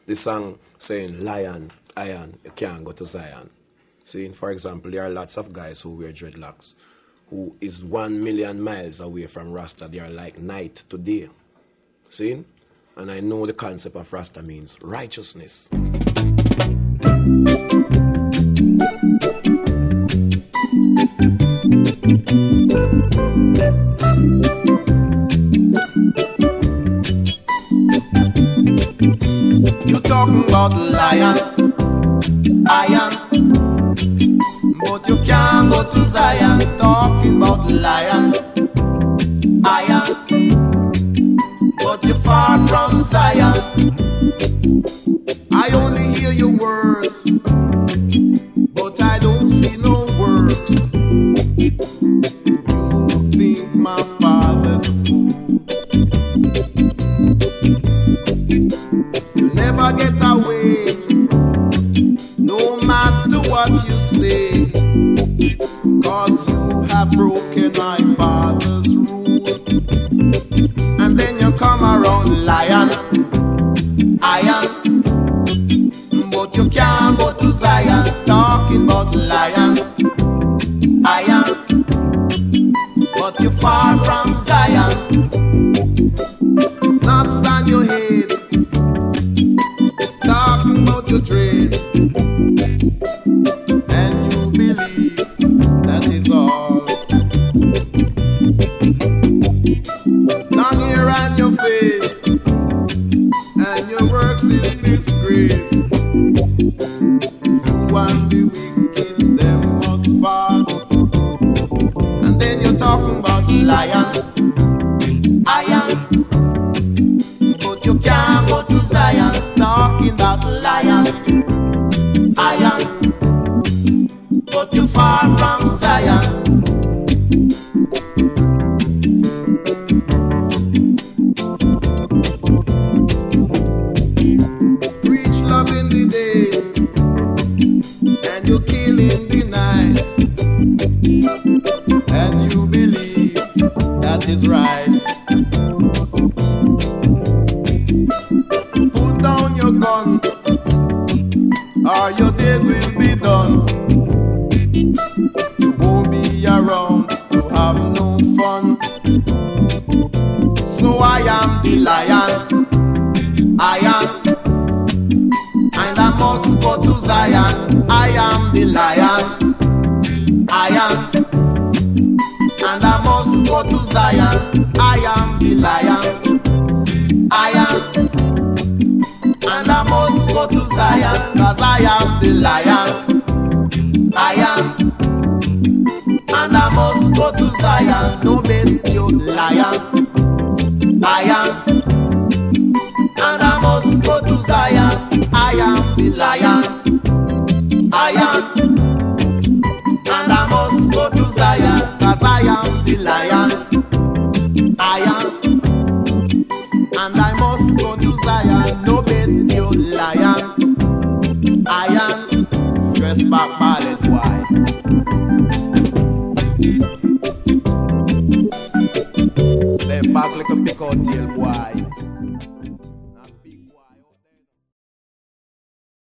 the song saying, lion, iron, you can't go to Zion. See, for example, there are lots of guys who wear dreadlocks who is 1 million miles away from Rasta. They are like night to day. See? And I know the concept of Rasta means righteousness. You talking about lion, iron, but you can't go to Zion. Talking about lion, iron, but you're far from Zion. I only hear your words, but I don't see no works. You think my father's a fool. You never get away, no matter what you say, 'cause you have broken my father's rule. And then you come around lion, iron, but you can't go to Zion. Talking about lion, iron, but you're far from Zion. Knots on your head, talking about your dread, and you believe that is all. Long hair on your face, and your works is disgrace. You and the wicked, them must fall. And then you're talking about lion, iron, but you can't go to Zion. Talking about lion, iron, but you're far from Zion. Preach love in the days, and you kill in the night, and you believe that is right. Put down your gun, or your days will be done. You won't be around to have no fun. So I am the lion, iron, and I must go to Zion. I am the lion, iron, and I must go to Zion. I am the lion, iron, and I must go to Zion. 'Cause I am the lion, iron, and I must go to Zion. No bet you lion, iron, and I must go to Zion. I am the lion, iron, and I must go to Zion. 'Cause I am the lion, iron, and I must go to Zion. No bet you lion, iron, dress back ballet.